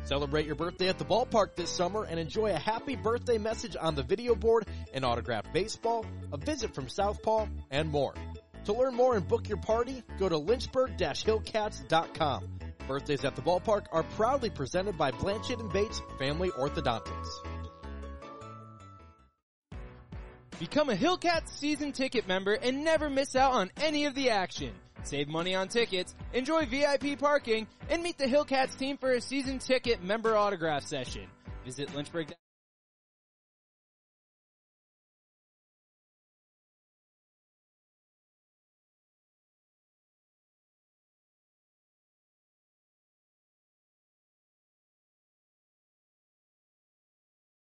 Celebrate your birthday at the ballpark this summer and enjoy a happy birthday message on the video board, an autographed baseball, a visit from Southpaw, and more. To learn more and book your party, go to lynchburg-hillcats.com. Birthdays at the ballpark are proudly presented by Blanchett & Bates Family Orthodontics. Become a Hillcats season ticket member and never miss out on any of the action. Save money on tickets, enjoy VIP parking, and meet the Hillcats team for a season ticket member autograph session. Visit Lynchburg.